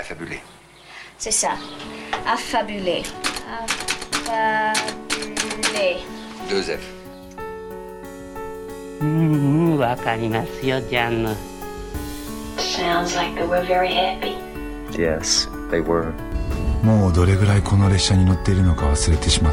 affabulé. C'est ça. Affabulé. Affabulé. 2 F. わかりますよ、ジャンヌ。 Sounds like they were very happy. Yes, they were. もうどれぐらいこの列車に乗っているのか忘れてしまった。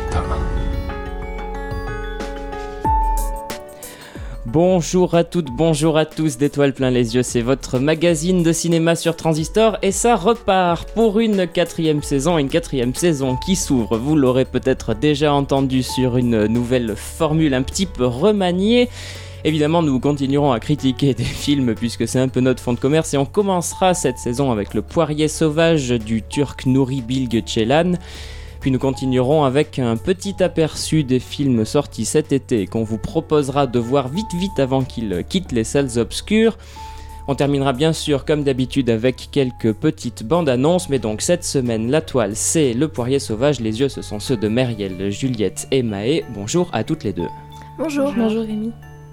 Bonjour à toutes, bonjour à tous d'Étoiles plein les yeux, c'est votre magazine de cinéma sur Transistor et ça repart pour une quatrième saison qui s'ouvre, vous l'aurez peut-être déjà entendu sur une nouvelle formule un petit peu remaniée. Évidemment, nous continuerons à critiquer des films puisque c'est un peu notre fond de commerce et on commencera cette saison avec Le Poirier sauvage du Turc Nuri Bilge Ceylan. Puis nous continuerons avec un petit aperçu des films sortis cet été et qu'on vous proposera de voir vite avant qu'ils quittent les salles obscures. On terminera bien sûr comme d'habitude avec quelques petites bandes annonces, mais donc cette semaine la toile c'est Le Poirier sauvage, les yeux ce sont ceux de Meriel, Juliette et Maë. Bonjour à toutes les deux. Bonjour. Bonjour Rémi.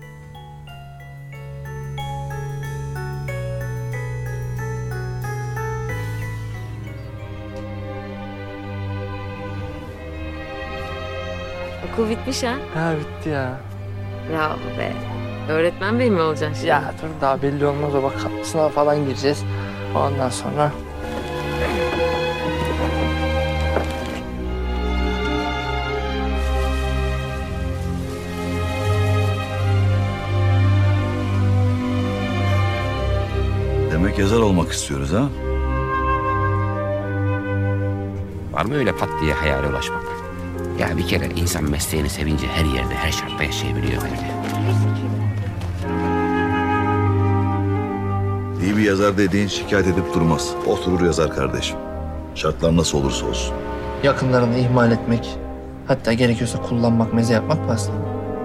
Okul bitmiş ha? Ha bitti ya. Bravo be. Öğretmen bey mi olacaksın şimdi? Ya dur daha belli olmaz o bak sınava falan gireceğiz. Ondan sonra... Demek yazar olmak istiyoruz ha? Var mı öyle pat diye hayale ulaşmak? Ya bir kere insan mesleğini sevince her yerde, her şartta yaşayabiliyor bence. İyi bir yazar dediğin şikayet edip durmaz. Oturur yazar kardeşim. Şartlar nasıl olursa olsun. Yakınlarını ihmal etmek, hatta gerekiyorsa kullanmak, meze yapmak basta.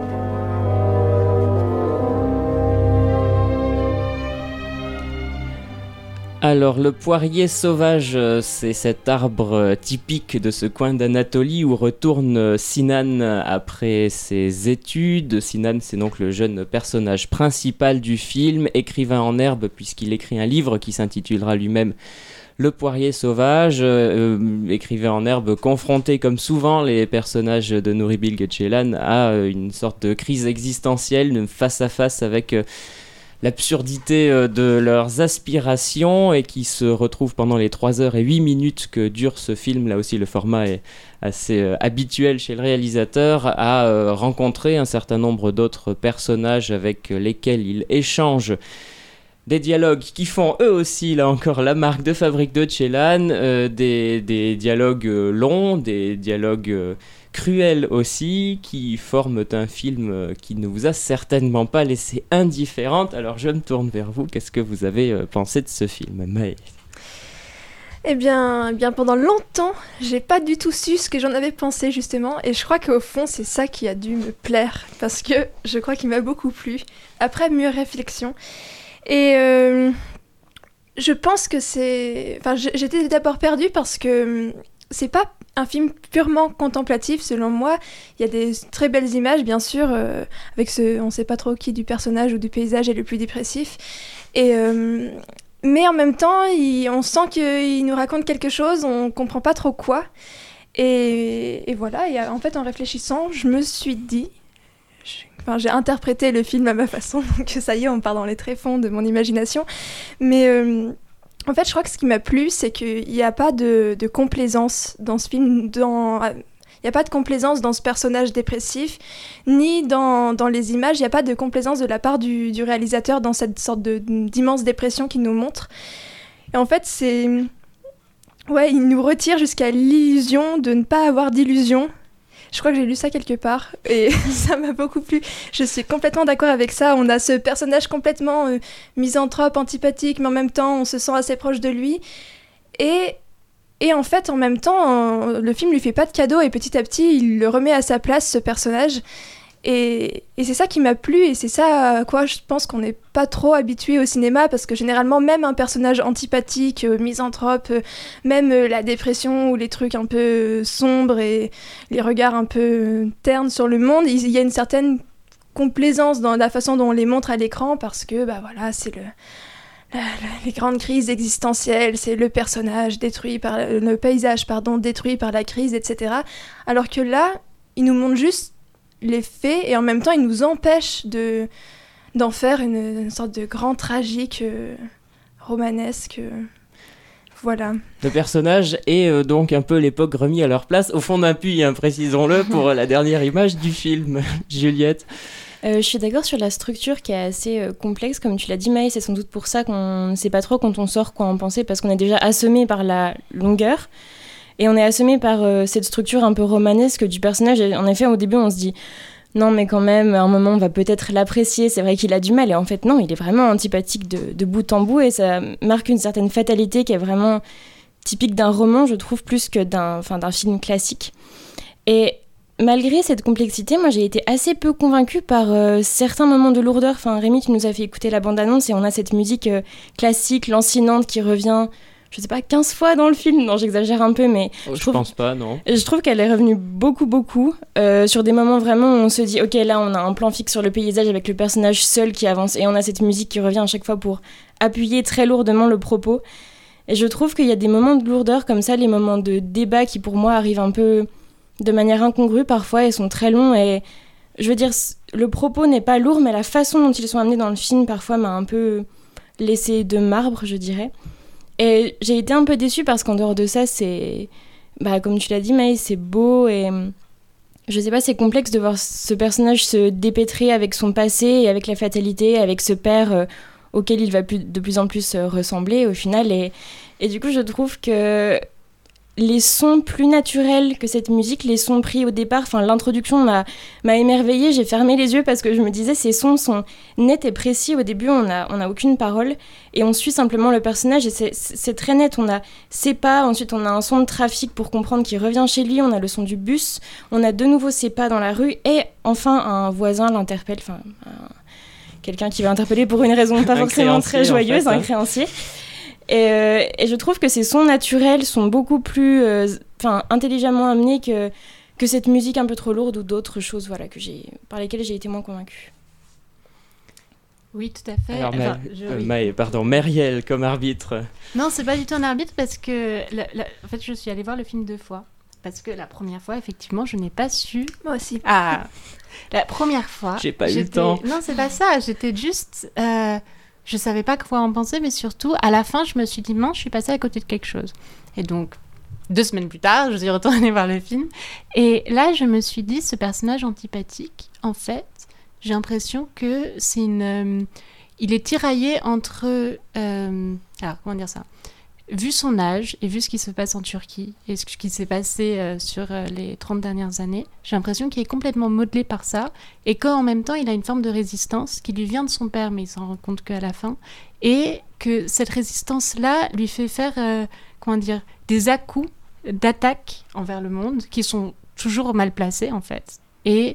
Alors le poirier sauvage, c'est cet arbre typique de ce coin d'Anatolie où retourne Sinan après ses études. Sinan, c'est donc le jeune personnage principal du film, écrivain en herbe puisqu'il écrit un livre qui s'intitulera lui-même Le Poirier sauvage, écrivain en herbe, confronté comme souvent les personnages de Nuri Bilge Ceylan à une sorte de crise existentielle face à face avec... l'absurdité de leurs aspirations et qui se retrouve pendant les 3h08 que dure ce film. Là aussi le format est assez habituel chez le réalisateur, à rencontrer un certain nombre d'autres personnages avec lesquels il échange des dialogues qui font eux aussi là encore la marque de fabrique de Ceylan, des dialogues longs, des dialogues cruels aussi, qui forment un film qui ne vous a certainement pas laissé indifférente. Alors je me tourne vers vous, qu'est-ce que vous avez pensé de ce film, Maë? Eh bien, pendant longtemps, j'ai pas du tout su ce que j'en avais pensé justement, et je crois qu'au fond c'est ça qui a dû me plaire, parce que je crois qu'il m'a beaucoup plu, après mûre réflexion. Et je pense que c'est... Enfin, j'étais d'abord perdue parce que c'est pas un film purement contemplatif, selon moi. Il y a des très belles images, bien sûr, avec ce... On sait pas trop qui du personnage ou du paysage est le plus dépressif. Et... mais en même temps, on sent qu'il nous raconte quelque chose, on comprend pas trop quoi. Et voilà, et en fait, en réfléchissant, je me suis dit... j'ai interprété le film à ma façon, donc ça y est, on part dans les tréfonds de mon imagination. Mais en fait, je crois que ce qui m'a plu, c'est qu'il n'y a pas de complaisance dans ce film. Il n'y a pas de complaisance dans ce personnage dépressif, ni dans les images. Il n'y a pas de complaisance de la part du réalisateur dans cette sorte d'immense dépression qu'il nous montre. Et en fait, il nous retire jusqu'à l'illusion de ne pas avoir d'illusion. Je crois que j'ai lu ça quelque part et ça m'a beaucoup plu. Je suis complètement d'accord avec ça. On a ce personnage complètement misanthrope, antipathique, mais en même temps, on se sent assez proche de lui. Et en fait, en même temps, le film lui fait pas de cadeau et petit à petit, il le remet à sa place, ce personnage. Et c'est ça qui m'a plu et c'est ça à quoi je pense qu'on n'est pas trop habitué au cinéma, parce que généralement même un personnage antipathique, misanthrope, même la dépression ou les trucs un peu sombres et les regards un peu ternes sur le monde, il y a une certaine complaisance dans la façon dont on les montre à l'écran, parce que voilà, c'est les grandes crises existentielles, c'est le personnage détruit par le paysage, détruit par la crise, etc. Alors que là, il nous montre juste les faits et en même temps, il nous empêche d'en faire une sorte de grand tragique romanesque. Voilà. Le personnage est donc un peu l'époque remis à leur place, au fond d'un puits, hein, précisons-le, pour la dernière image du film. Juliette. Je suis d'accord sur la structure qui est assez complexe, comme tu l'as dit Maë, c'est sans doute pour ça qu'on ne sait pas trop quand on sort quoi en penser, parce qu'on est déjà assommé par la longueur, et on est assommé par cette structure un peu romanesque du personnage, et en effet au début on se dit non mais quand même, à un moment on va peut-être l'apprécier, c'est vrai qu'il a du mal, et en fait non, il est vraiment antipathique de bout en bout, et ça marque une certaine fatalité qui est vraiment typique d'un roman, je trouve, plus que d'un film classique. Et malgré cette complexité, moi j'ai été assez peu convaincue par certains moments de lourdeur. Enfin, Rémi, tu nous as fait écouter la bande-annonce et on a cette musique classique, lancinante qui revient, je sais pas, 15 fois dans le film. Non, j'exagère un peu, mais je pense pas, non. Je trouve qu'elle est revenue beaucoup, sur des moments vraiment où on se dit, ok, là on a un plan fixe sur le paysage avec le personnage seul qui avance et on a cette musique qui revient à chaque fois pour appuyer très lourdement le propos. Et je trouve qu'il y a des moments de lourdeur comme ça, les moments de débat qui pour moi arrivent un peu de manière incongrue parfois, ils sont très longs et je veux dire, le propos n'est pas lourd, mais la façon dont ils sont amenés dans le film parfois m'a un peu laissé de marbre, je dirais. Et j'ai été un peu déçue parce qu'en dehors de ça, c'est, comme tu l'as dit Maë, c'est beau et je sais pas, c'est complexe de voir ce personnage se dépêtrer avec son passé et avec la fatalité, avec ce père auquel il va de plus en plus ressembler au final. Et du coup, je trouve que les sons plus naturels que cette musique, les sons pris au départ, enfin l'introduction m'a émerveillée, j'ai fermé les yeux parce que je me disais ces sons sont nets et précis. Au début on a aucune parole et on suit simplement le personnage et c'est très net, on a ses pas, ensuite on a un son de trafic pour comprendre qu'il revient chez lui, on a le son du bus, on a de nouveau ses pas dans la rue et enfin un voisin l'interpelle, quelqu'un qui va interpeller pour une raison pas forcément très joyeuse, un créancier. Et je trouve que ces sons naturels sont beaucoup plus intelligemment amenés que cette musique un peu trop lourde ou d'autres choses par lesquelles j'ai été moins convaincue. Oui, tout à fait. Alors, Myriel comme arbitre. Non, c'est pas du tout un arbitre parce que en fait, je suis allée voir le film 2 fois. Parce que la première fois, effectivement, je n'ai pas su. Moi aussi. Ah, la première fois. J'ai pas eu le temps. Non, c'est pas ça. J'étais juste. Je savais pas quoi en penser, mais surtout, à la fin, je me suis dit, mince, je suis passée à côté de quelque chose. Et donc, 2 semaines plus tard, je suis retournée voir le film. Et là, je me suis dit, ce personnage antipathique, en fait, j'ai l'impression que c'est il est tiraillé entre... alors, comment dire ça ? Vu son âge et vu ce qui se passe en Turquie et ce qui s'est passé sur les 30 dernières années, j'ai l'impression qu'il est complètement modelé par ça et qu'en même temps, il a une forme de résistance qui lui vient de son père, mais il s'en rend compte qu'à la fin, et que cette résistance-là lui fait faire des à-coups d'attaque envers le monde qui sont toujours mal placés, en fait. Et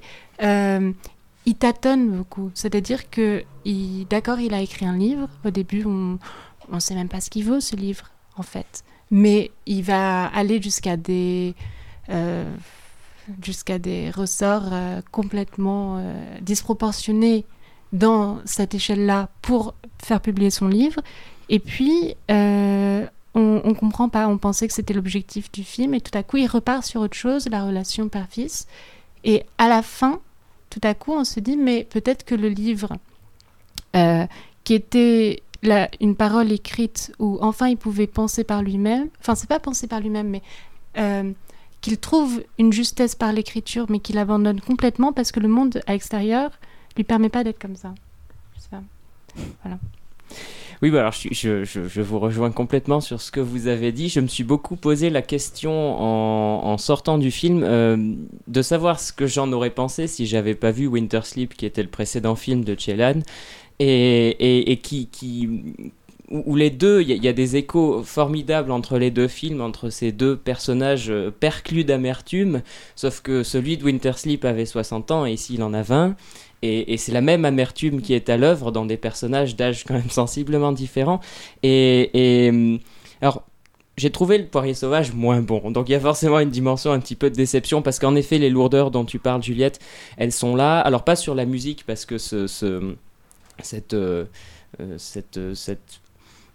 il tâtonne beaucoup. C'est-à-dire que, d'accord, il a écrit un livre. Au début, on ne sait même pas ce qu'il vaut, ce livre, en fait. Mais il va aller jusqu'à des ressorts complètement disproportionnés dans cette échelle-là pour faire publier son livre. Et puis, on comprend pas. On pensait que c'était l'objectif du film. Et tout à coup, il repart sur autre chose, la relation père-fils. Et à la fin, tout à coup, on se dit, mais peut-être que le livre, qui était une parole écrite où enfin il pouvait penser par lui-même, enfin c'est pas penser par lui-même, mais qu'il trouve une justesse par l'écriture, mais qu'il abandonne complètement parce que le monde à l'extérieur lui permet pas d'être comme ça. Je sais pas. Voilà. Oui, alors je vous rejoins complètement sur ce que vous avez dit. Je me suis beaucoup posé la question en sortant du film de savoir ce que j'en aurais pensé si j'avais pas vu Winter Sleep, qui était le précédent film de Ceylan, et où les deux, il y a des échos formidables entre les deux films, entre ces deux personnages perclus d'amertume, sauf que celui de Winter Sleep avait 60 ans et ici il en a 20. Et c'est la même amertume qui est à l'œuvre dans des personnages d'âge quand même sensiblement différents. Alors, j'ai trouvé Le Poirier Sauvage moins bon. Donc il y a forcément une dimension un petit peu de déception, parce qu'en effet, les lourdeurs dont tu parles, Juliette, elles sont là. Alors pas sur la musique, parce que cette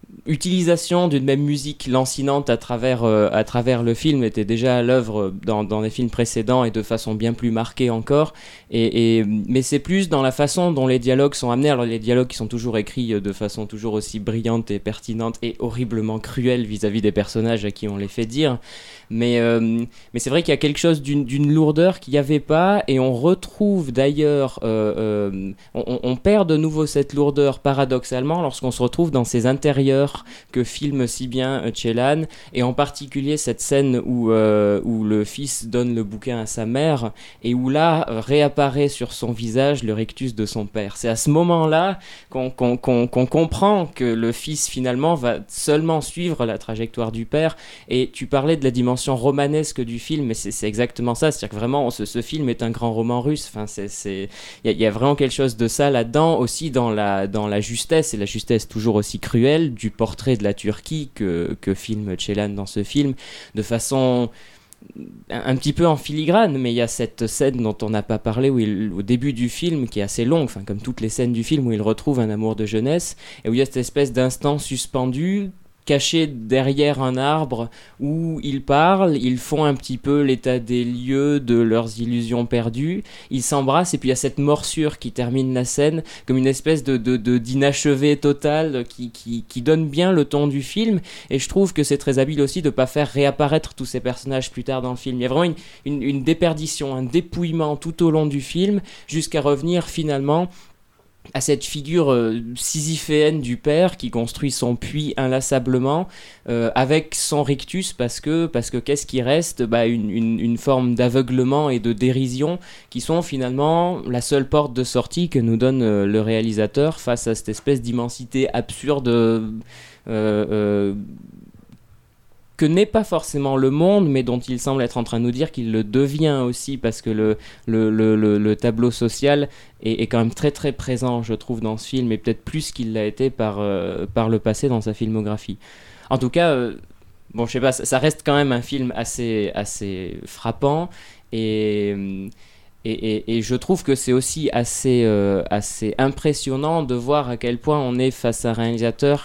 utilisation d'une même musique lancinante à travers le film était déjà à l'œuvre dans les films précédents et de façon bien plus marquée encore. Mais c'est plus dans la façon dont les dialogues sont amenés. Alors les dialogues qui sont toujours écrits de façon toujours aussi brillante et pertinente et horriblement cruelle vis-à-vis des personnages à qui on les fait dire. Mais c'est vrai qu'il y a quelque chose d'une lourdeur qu'il n'y avait pas, et on retrouve d'ailleurs, on perd de nouveau cette lourdeur paradoxalement lorsqu'on se retrouve dans ces intérieurs que filme si bien Ceylan, et en particulier cette scène où le fils donne le bouquin à sa mère et où là réapparaît sur son visage le rictus de son père. C'est à ce moment-là qu'on comprend que le fils finalement va seulement suivre la trajectoire du père. Et tu parlais de la dimension romanesque du film, mais c'est exactement ça, c'est-à-dire que vraiment ce film est un grand roman russe. Enfin, il y a vraiment quelque chose de ça là-dedans, aussi dans la justesse, et la justesse toujours aussi cruelle du portrait de la Turquie que filme Ceylan dans ce film, de façon un petit peu en filigrane. Mais il y a cette scène dont on n'a pas parlé au début du film, qui est assez longue, enfin, comme toutes les scènes du film, où il retrouve un amour de jeunesse, et où il y a cette espèce d'instant suspendu cachés derrière un arbre où ils parlent, ils font un petit peu l'état des lieux de leurs illusions perdues, ils s'embrassent, et puis il y a cette morsure qui termine la scène comme une espèce d'inachevé total qui donne bien le ton du film. Et je trouve que c'est très habile aussi de ne pas faire réapparaître tous ces personnages plus tard dans le film. Il y a vraiment une déperdition, un dépouillement tout au long du film, jusqu'à revenir finalement à cette figure sisyphéenne du père qui construit son puits inlassablement avec son rictus, parce que qu'est-ce qui reste ? Une forme d'aveuglement et de dérision qui sont finalement la seule porte de sortie que nous donne le réalisateur face à cette espèce d'immensité absurde que n'est pas forcément le monde, mais dont il semble être en train de nous dire qu'il le devient aussi, parce que le tableau social est quand même très très présent, je trouve, dans ce film, et peut-être plus qu'il l'a été par le passé dans sa filmographie. En tout cas, je sais pas, ça reste quand même un film assez frappant, et je trouve que c'est aussi assez impressionnant de voir à quel point on est face à un réalisateur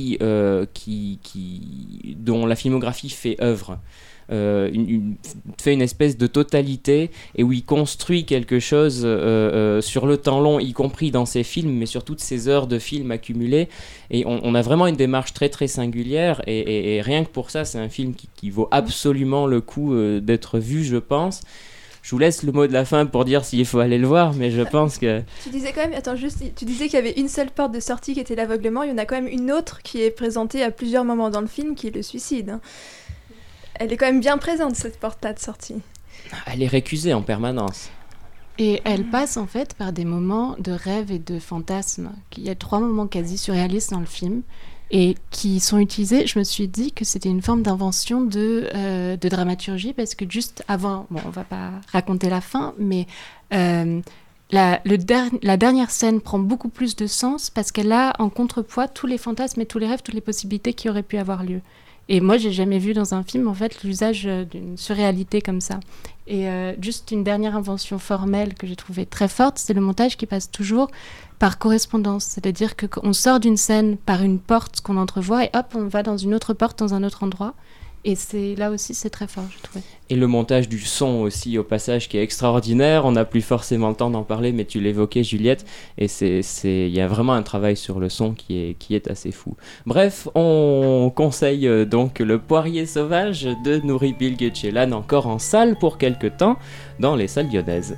dont la filmographie fait œuvre, fait une espèce de totalité, et où il construit quelque chose sur le temps long, y compris dans ses films, mais sur toutes ces heures de films accumulées. Et on a vraiment une démarche très très singulière, et rien que pour ça, c'est un film qui vaut absolument le coup d'être vu, je pense. Je vous laisse le mot de la fin pour dire s'il faut aller le voir, mais je pense que... Tu disais quand même, tu disais qu'il y avait une seule porte de sortie qui était l'aveuglement. Il y en a quand même une autre qui est présentée à plusieurs moments dans le film, qui est le suicide. Elle est quand même bien présente, cette porte-là de sortie. Elle est récusée en permanence. Et elle passe en fait par des moments de rêve et de fantasme. Il y a 3 moments quasi surréalistes dans le film, et qui sont utilisés. Je me suis dit que c'était une forme d'invention de dramaturgie, parce que juste avant, on va pas raconter la fin, mais la dernière scène prend beaucoup plus de sens, parce qu'elle a en contrepoids tous les fantasmes et tous les rêves, toutes les possibilités qui auraient pu avoir lieu. Et moi, j'ai jamais vu dans un film, en fait, l'usage d'une surréalité comme ça. Et juste une dernière invention formelle que j'ai trouvée très forte, c'est le montage qui passe toujours par correspondance. C'est-à-dire qu'on sort d'une scène par une porte qu'on entrevoit, et hop, on va dans une autre porte, dans un autre endroit. Et là aussi, c'est très fort, je trouve. Et le montage du son aussi, au passage, qui est extraordinaire. On n'a plus forcément le temps d'en parler, mais tu l'évoquais, Juliette. Et il y a vraiment un travail sur le son qui est assez fou. Bref, on conseille donc Le Poirier Sauvage de Nuri Bilge Ceylan, encore en salle pour quelque temps, dans les salles lyonnaises.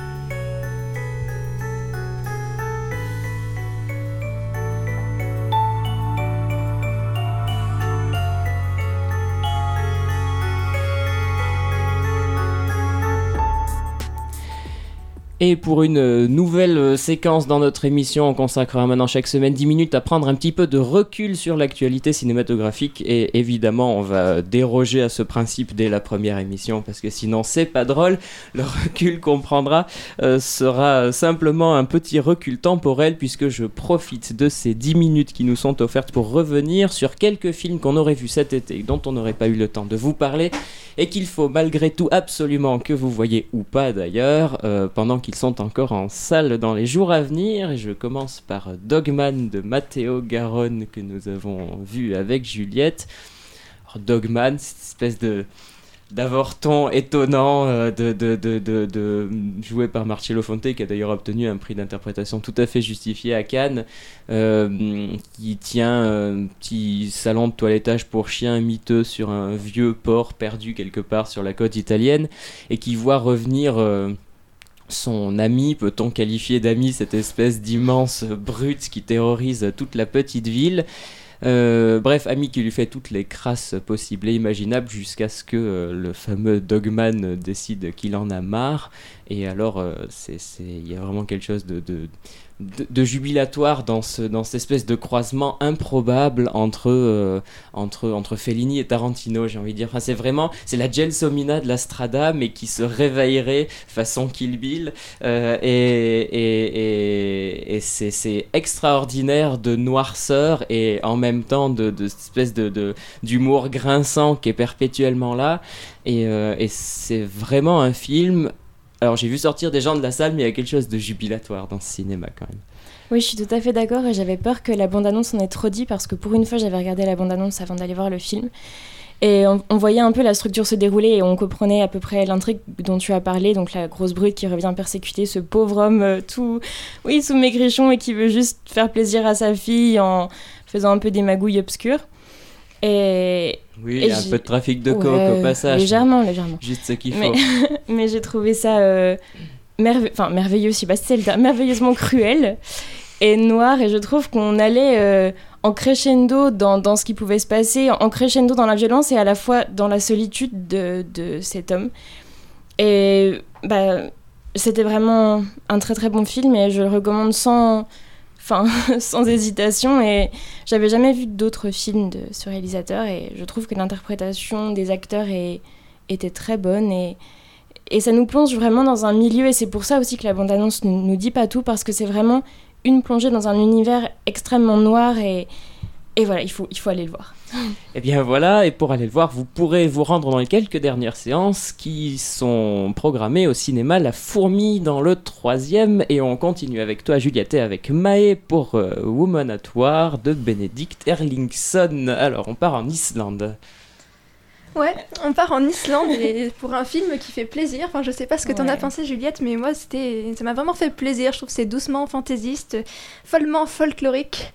Et pour une nouvelle séquence dans notre émission, on consacrera maintenant chaque semaine 10 minutes à prendre un petit peu de recul sur l'actualité cinématographique. Et évidemment, on va déroger à ce principe dès la première émission, parce que sinon c'est pas drôle. Le recul qu'on prendra sera simplement un petit recul temporel, puisque je profite de ces 10 minutes qui nous sont offertes pour revenir sur quelques films qu'on aurait vus cet été, dont on n'aurait pas eu le temps de vous parler, et qu'il faut malgré tout absolument que vous voyez, ou pas d'ailleurs, pendant qu'ils sont encore en salle dans les jours à venir. Et je commence par Dogman de Matteo Garonne que nous avons vu avec Juliette. Alors, Dogman, c'est une espèce d'avorton étonnant joué par Marcello Fonte, qui a d'ailleurs obtenu un prix d'interprétation tout à fait justifié à Cannes, qui tient un petit salon de toilettage pour chiens miteux sur un vieux port perdu quelque part sur la côte italienne, et qui voit revenir son ami, peut-on qualifier d'ami cette espèce d'immense brute qui terrorise toute la petite ville. Bref, ami qui lui fait toutes les crasses possibles et imaginables jusqu'à ce que le fameux Dogman décide qu'il en a marre. Et alors, il y a vraiment quelque chose de jubilatoire dans cette espèce de croisement improbable entre Fellini et Tarantino, j'ai envie de dire. Enfin, c'est la Gelsomina de la Strada, mais qui se réveillerait façon Kill Bill. Et c'est extraordinaire de noirceur et en même temps de cette espèce d'humour grinçant qui est perpétuellement là. Et c'est vraiment un film. Alors j'ai vu sortir des gens de la salle, mais il y a quelque chose de jubilatoire dans ce cinéma quand même. Oui, je suis tout à fait d'accord et j'avais peur que la bande-annonce en ait trop dit parce que pour une fois j'avais regardé la bande-annonce avant d'aller voir le film et on voyait un peu la structure se dérouler et on comprenait à peu près l'intrigue dont tu as parlé, donc la grosse brute qui revient persécuter ce pauvre homme tout maigrichon et qui veut juste faire plaisir à sa fille en faisant un peu des magouilles obscures. Et un peu de trafic de coke au passage. Légèrement. Juste ce qu'il faut. Mais j'ai trouvé ça merveilleux, si bah, c'est le terme, merveilleusement cruel et noir. Et je trouve qu'on allait en crescendo dans ce qui pouvait se passer, en crescendo dans la violence et à la fois dans la solitude de cet homme. Et c'était vraiment un très très bon film et je le recommande sans hésitation, et j'avais jamais vu d'autres films de ce réalisateur et je trouve que l'interprétation des acteurs était très bonne et ça nous plonge vraiment dans un milieu, et c'est pour ça aussi que la bande-annonce nous dit pas tout, parce que c'est vraiment une plongée dans un univers extrêmement noir et voilà, il faut aller le voir. Et bien voilà, et pour aller le voir, vous pourrez vous rendre dans les quelques dernières séances qui sont programmées au cinéma La Fourmi dans le 3e, et on continue avec toi Juliette et avec Maë pour Woman at War de Benedict Erlingsson. Alors on part en Islande. Ouais, on part en Islande et pour un film qui fait plaisir. Enfin, je sais pas ce que t'en as pensé, Juliette, mais moi, ça m'a vraiment fait plaisir. Je trouve que c'est doucement fantaisiste, follement folklorique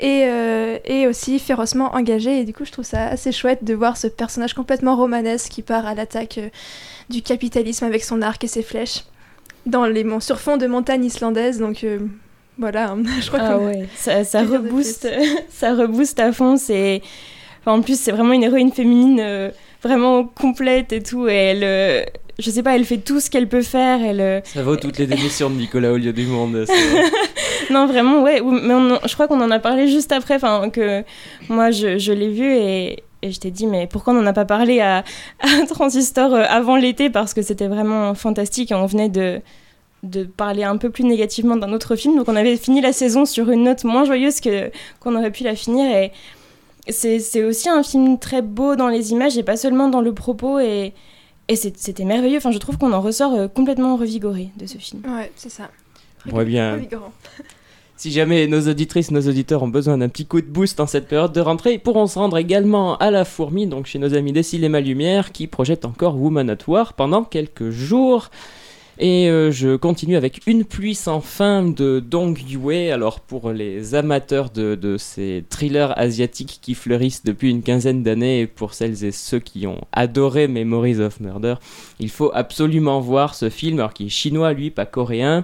et aussi férocement engagé. Et du coup, je trouve ça assez chouette de voir ce personnage complètement romanesque qui part à l'attaque du capitalisme avec son arc et ses flèches sur fond de montagnes islandaises. Donc voilà, je crois que ça rebooste à fond. En plus, c'est vraiment une héroïne féminine vraiment complète et tout. Et elle, je sais pas, elle fait tout ce qu'elle peut faire. Ça vaut toutes les démissions de Nicolas Aulieu du monde. Non, vraiment, ouais. Mais je crois qu'on en a parlé juste après. Que moi, je l'ai vu et je t'ai dit, mais pourquoi on n'en a pas parlé à Transistor avant l'été, parce que c'était vraiment fantastique et on venait de parler un peu plus négativement d'un autre film. Donc on avait fini la saison sur une note moins joyeuse qu'on aurait pu la finir. Et c'est aussi un film très beau dans les images et pas seulement dans le propos, et c'était merveilleux. Enfin, je trouve qu'on en ressort complètement revigoré de ce film. Ouais, c'est ça. Revigorant. Si jamais nos auditrices, nos auditeurs ont besoin d'un petit coup de boost en cette période de rentrée, ils pourront se rendre également à La Fourmi, donc chez nos amis des Cinéma Lumière, qui projettent encore Woman at War pendant quelques jours. Et je continue avec Une pluie sans fin de Dong Yue. Alors pour les amateurs de ces thrillers asiatiques qui fleurissent depuis une quinzaine d'années, et pour celles et ceux qui ont adoré Memories of Murder, il faut absolument voir ce film, alors qui est chinois lui, pas coréen.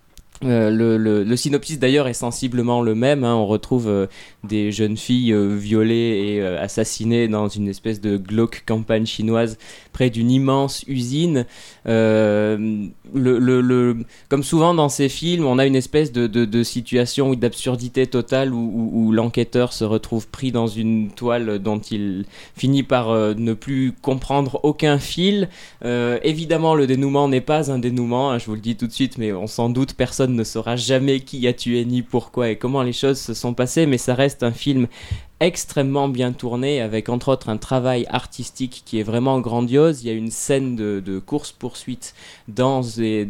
Le synopsis d'ailleurs est sensiblement le même, hein. On retrouve des jeunes filles violées et assassinées dans une espèce de glauque campagne chinoise près d'une immense usine. Comme souvent dans ces films, on a une espèce de situation ou d'absurdité totale où l'enquêteur se retrouve pris dans une toile dont il finit par ne plus comprendre aucun fil. Évidemment, le dénouement n'est pas un dénouement, hein, je vous le dis tout de suite, mais on s'en doute, personne ne saura jamais qui a tué ni pourquoi et comment les choses se sont passées, mais ça reste un film extrêmement bien tourné, avec entre autres un travail artistique qui est vraiment grandiose. Il y a une scène de course-poursuite dans et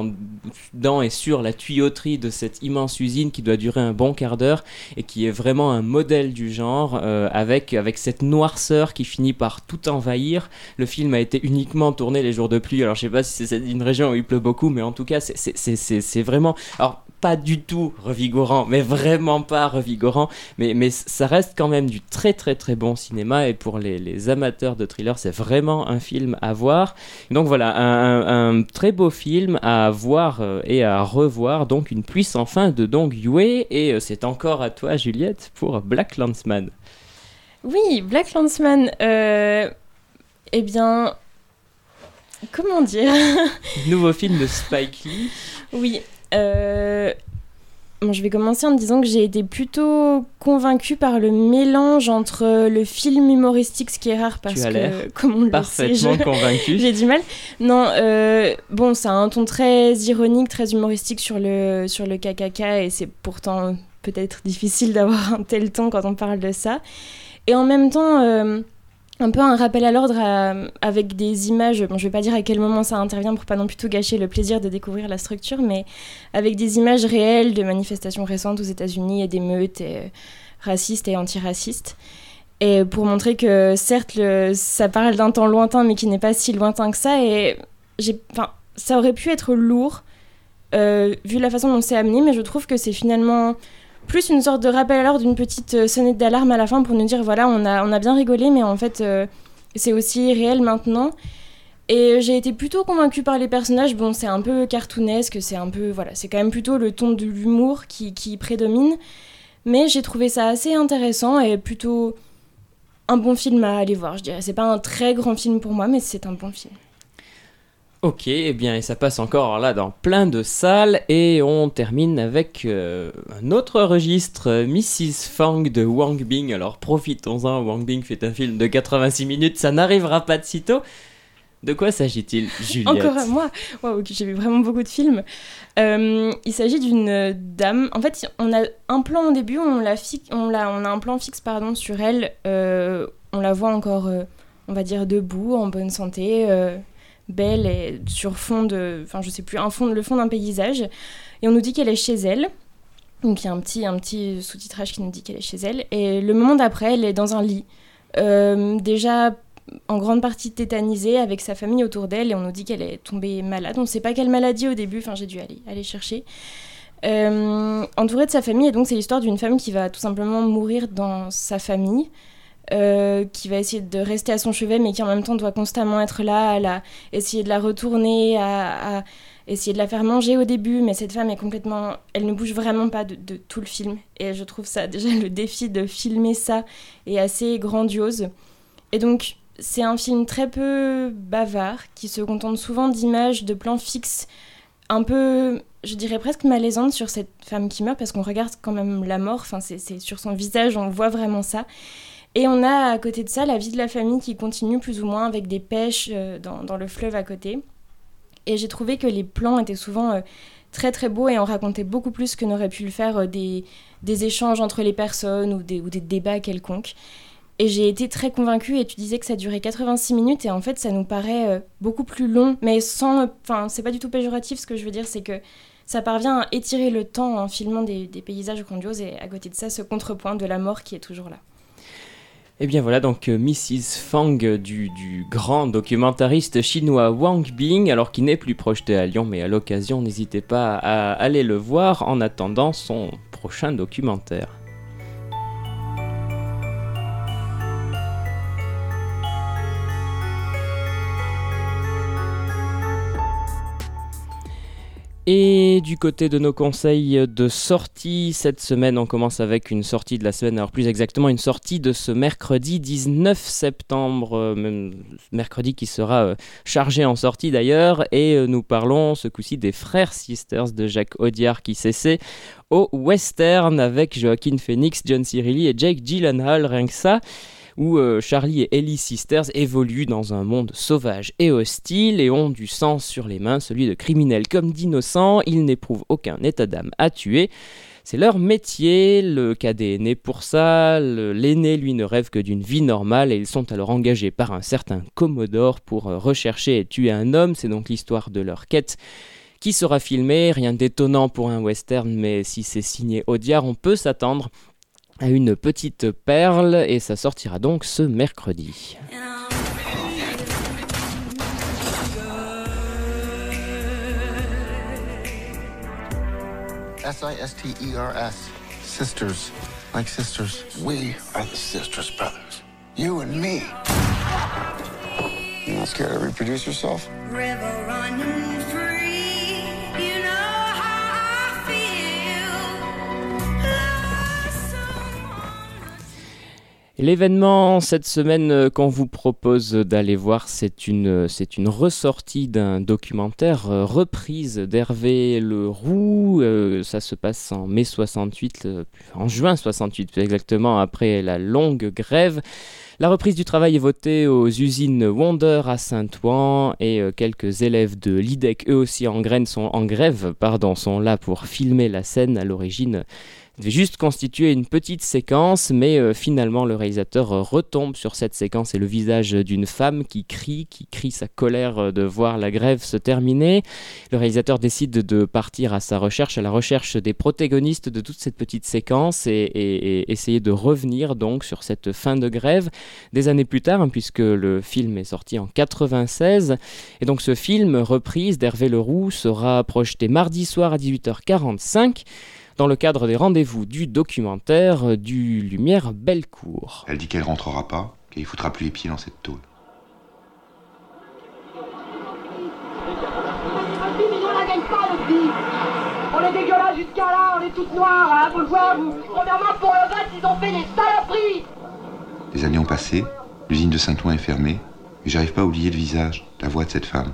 sur la tuyauterie de cette immense usine qui doit durer un bon quart d'heure et qui est vraiment un modèle du genre, avec cette noirceur qui finit par tout envahir. Le film a été uniquement tourné les jours de pluie, alors je sais pas si c'est une région où il pleut beaucoup, mais en tout cas c'est vraiment... Alors, pas du tout revigorant, mais vraiment pas revigorant, mais ça reste quand même du très très très bon cinéma, et pour les amateurs de thriller, c'est vraiment un film à voir. Donc voilà, un très beau film à voir et à revoir, donc Une pluie sans fin de Dong Yue, et c'est encore à toi Juliette pour Black Landsman. Oui, Black Landsman, eh bien, comment dire Nouveau film de Spike Lee. Oui, bon, je vais commencer en disant que j'ai été plutôt convaincue par le mélange entre le film humoristique, ce qui est rare parce que, comme on le sait, convaincue. J'ai du mal. Non, bon, ça a un ton très ironique, très humoristique sur le KKK, et c'est pourtant peut-être difficile d'avoir un tel ton quand on parle de ça. Et en même temps... un peu un rappel à l'ordre avec des images, bon, je vais pas dire à quel moment ça intervient pour pas non plus tout gâcher le plaisir de découvrir la structure, mais avec des images réelles de manifestations récentes aux États-Unis et d'émeutes racistes et antiracistes. Et pour montrer que certes ça parle d'un temps lointain mais qui n'est pas si lointain que ça, et ça aurait pu être lourd vu la façon dont c'est amené, mais je trouve que c'est finalement... plus une sorte de rappel à l'ordre, d'une petite sonnette d'alarme à la fin pour nous dire voilà, on a bien rigolé, mais en fait c'est aussi réel maintenant. Et j'ai été plutôt convaincue par les personnages. Bon, c'est un peu cartoonesque, c'est quand même plutôt le ton de l'humour qui prédomine, mais j'ai trouvé ça assez intéressant et plutôt un bon film à aller voir, je dirais. C'est pas un très grand film pour moi, mais c'est un bon film. Ok, eh bien, et ça passe encore là dans plein de salles, et on termine avec un autre registre, Mrs. Fang de Wang Bing. Alors profitons-en, Wang Bing fait un film de 86 minutes, ça n'arrivera pas de sitôt. De quoi s'agit-il, Juliette ? Encore à moi ? Waouh, j'ai vu vraiment beaucoup de films. Il s'agit d'une dame. En fait, on a un plan au début, on a un plan fixe sur elle. On la voit encore, on va dire, debout, en bonne santé, belle, et sur fond de... Enfin, je sais plus, le fond d'un paysage. Et on nous dit qu'elle est chez elle. Donc, il y a un petit sous-titrage qui nous dit qu'elle est chez elle. Et le moment d'après, elle est dans un lit. Déjà... en grande partie tétanisée, avec sa famille autour d'elle, et on nous dit qu'elle est tombée malade. On ne sait pas quelle maladie au début, j'ai dû aller chercher. Entourée de sa famille, et donc c'est l'histoire d'une femme qui va tout simplement mourir dans sa famille, qui va essayer de rester à son chevet, mais qui en même temps doit constamment être là, essayer de la retourner, à essayer de la faire manger au début, mais cette femme est complètement... Elle ne bouge vraiment pas de tout le film. Et je trouve ça, déjà, le défi de filmer ça est assez grandiose. Et donc... c'est un film très peu bavard, qui se contente souvent d'images, de plans fixes, un peu, je dirais presque malaisantes sur cette femme qui meurt, parce qu'on regarde quand même la mort, c'est sur son visage, on voit vraiment ça. Et on a à côté de ça la vie de la famille qui continue plus ou moins avec des pêches dans le fleuve à côté. Et j'ai trouvé que les plans étaient souvent très très beaux et en racontaient beaucoup plus que n'auraient pu le faire des échanges entre les personnes ou des débats quelconques. Et j'ai été très convaincue, et tu disais que ça durait 86 minutes, et en fait, ça nous paraît beaucoup plus long, mais c'est pas du tout péjoratif, ce que je veux dire, c'est que ça parvient à étirer le temps en filmant des paysages grandioses, et à côté de ça, ce contrepoint de la mort qui est toujours là. Et bien voilà, donc Mrs. Fang du grand documentariste chinois Wang Bing, alors qui n'est plus projeté à Lyon, mais à l'occasion, n'hésitez pas à aller le voir en attendant son prochain documentaire. Et du côté de nos conseils de sortie, cette semaine, on commence avec une sortie de la semaine, alors plus exactement une sortie de ce mercredi 19 septembre, mercredi qui sera chargé en sortie d'ailleurs, et nous parlons ce coup-ci des Frères Sisters de Jacques Audiard qui s'essaie au western avec Joaquin Phoenix, John C. Reilly et Jake Gyllenhaal, rien que ça, où Charlie et Ellie Sisters évoluent dans un monde sauvage et hostile et ont du sang sur les mains, celui de criminels comme d'innocents. Ils n'éprouvent aucun état d'âme à tuer. C'est leur métier, le cadet est né pour ça, l'aîné lui ne rêve que d'une vie normale et ils sont alors engagés par un certain Commodore pour rechercher et tuer un homme. C'est donc l'histoire de leur quête qui sera filmée, rien d'étonnant pour un western, mais si c'est signé Audiard, on peut s'attendre à une petite perle et ça sortira donc ce mercredi. Sisters. Sisters. Like sisters. We are the sisters, brothers. You and me. You're not scared to reproduce yourself? River running free, you know how I feel. L'événement cette semaine qu'on vous propose d'aller voir, c'est une ressortie d'un documentaire reprise d'Hervé Leroux. Ça se passe en mai 68, en juin 68 plus exactement, après la longue grève. La reprise du travail est votée aux usines Wonder à Saint-Ouen et quelques élèves de l'IDEC, eux aussi en grève, sont là pour filmer la scène. À l'origine, devait juste constituer une petite séquence, mais finalement le réalisateur retombe sur cette séquence et le visage d'une femme qui crie sa colère de voir la grève se terminer. Le réalisateur décide de partir à la recherche des protagonistes de toute cette petite séquence et essayer de revenir donc sur cette fin de grève des années plus tard, puisque le film est sorti en 96. Et donc ce film, reprise d'Hervé Leroux, sera projeté mardi soir à 18h45. Dans le cadre des rendez-vous du documentaire du Lumière Bellecour. Elle dit qu'elle rentrera pas, qu'elle ne foutra plus les pieds dans cette tôle. On la gagne pas, le petit. On est dégueulasse jusqu'à là, on est toutes noires, hein, faut le voir, vous. Premièrement, pour le vote, ils ont fait des saloperies. Les années ont passé, l'usine de Saint-Ouen est fermée, et j'arrive pas à oublier le visage, la voix de cette femme.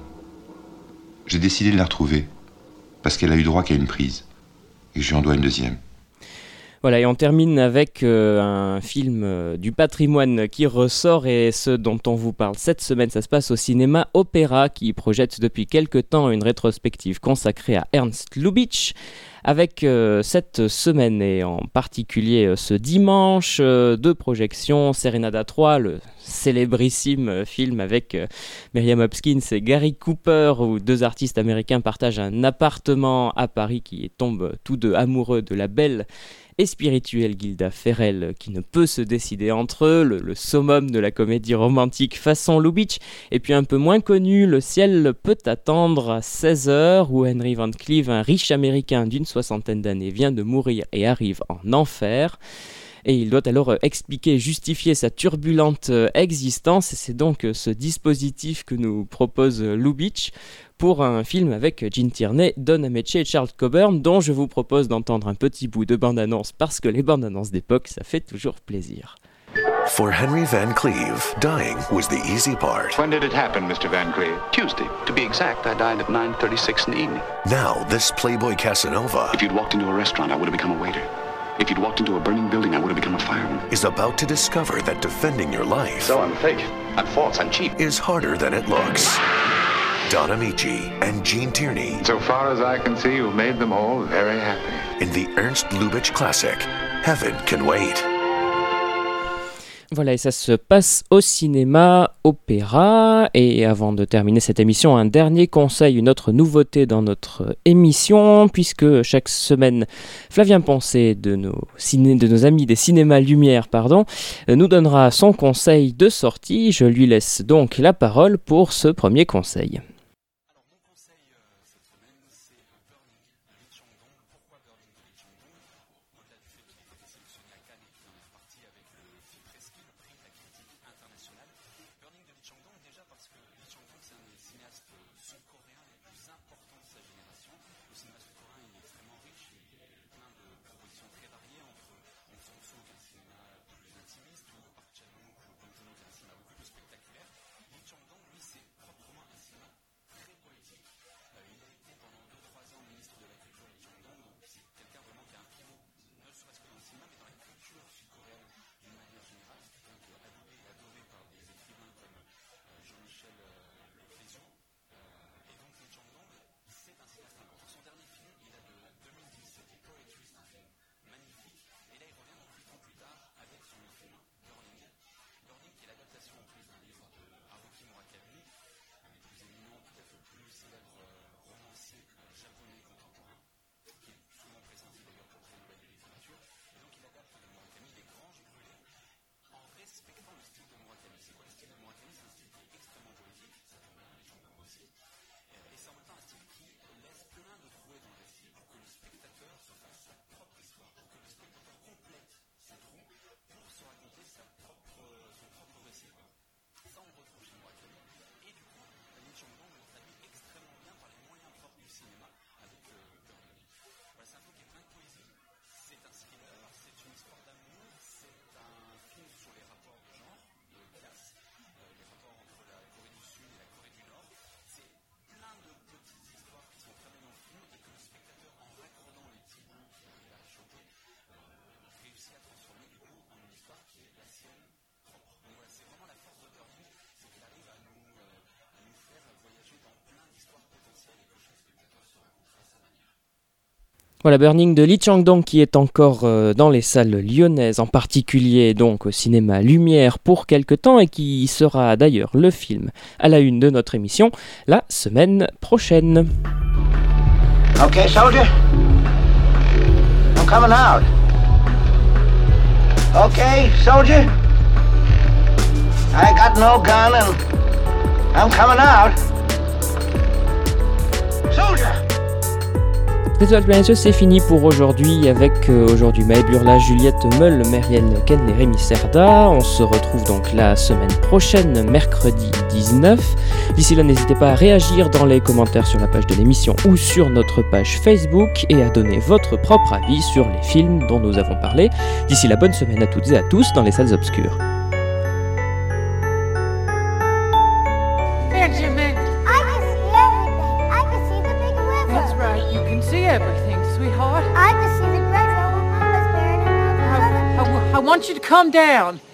J'ai décidé de la retrouver, parce qu'elle a eu droit qu'à une prise. Et je lui en dois une deuxième. Voilà, et on termine avec un film du patrimoine qui ressort, et ce dont on vous parle cette semaine, ça se passe au cinéma Opéra, qui projette depuis quelque temps une rétrospective consacrée à Ernst Lubitsch, avec cette semaine et en particulier ce dimanche, deux projections, Serenada 3, le célébrissime film avec Miriam Hopkins et Gary Cooper, où deux artistes américains partagent un appartement à Paris qui tombent tous deux amoureux de la belle et spirituelle Gilda Ferrell, qui ne peut se décider entre eux, le summum de la comédie romantique façon Lubitsch. Et puis un peu moins connu, Le ciel peut attendre à 16h, où Henry Van Cleave, un riche américain d'une soixantaine d'années, vient de mourir et arrive en enfer. Et il doit alors expliquer et justifier sa turbulente existence. Et c'est donc ce dispositif que nous propose Lubitsch pour un film avec Gene Tierney, Don Ameche et Charles Coburn, dont je vous propose d'entendre un petit bout de bande-annonce, parce que les bandes-annonces d'époque, ça fait toujours plaisir. For Henry Van Cleave, dying was the easy part. When did it happen, Mr. Van Cleave? Tuesday. To be exact, I died at 9:36 in the evening. Now, this Playboy Casanova... If you'd walked into a restaurant, I would have become a waiter. If you'd walked into a burning building, I would have become a fireman. ...is about to discover that defending your life... So I'm fake. I'm false. I'm cheap. ...is harder than it looks. Don Ameche and Gene Tierney. So far as I can see, you've made them all very happy. In the Ernst Lubitsch classic, Heaven Can Wait. Voilà, et ça se passe au cinéma Opéra. Et avant de terminer cette émission, un dernier conseil, une autre nouveauté dans notre émission, puisque chaque semaine, Flavien Poncet de nos amis des cinémas Lumière, nous donnera son conseil de sortie. Je lui laisse donc la parole pour ce premier conseil. Voilà, Burning de Lee Chang-dong qui est encore dans les salles lyonnaises, en particulier donc au cinéma Lumière pour quelque temps et qui sera d'ailleurs le film à la une de notre émission la semaine prochaine. Okay, soldier. I'm coming out. Okay, soldier. I got no gun and I'm coming out. Soldier. Désolé, bien sûr, c'est fini pour aujourd'hui avec aujourd'hui Maë Burla, Juliette Meul, Merienne Ken et Rémi Cerda. On se retrouve donc la semaine prochaine, mercredi 19. D'ici là, n'hésitez pas à réagir dans les commentaires sur la page de l'émission ou sur notre page Facebook et à donner votre propre avis sur les films dont nous avons parlé. D'ici là, bonne semaine à toutes et à tous dans les salles obscures. Benjamin! I can see everything. I can see the big river. That's right. You can see everything, sweetheart. I can see the great old mama's bearing another. I want you to come down.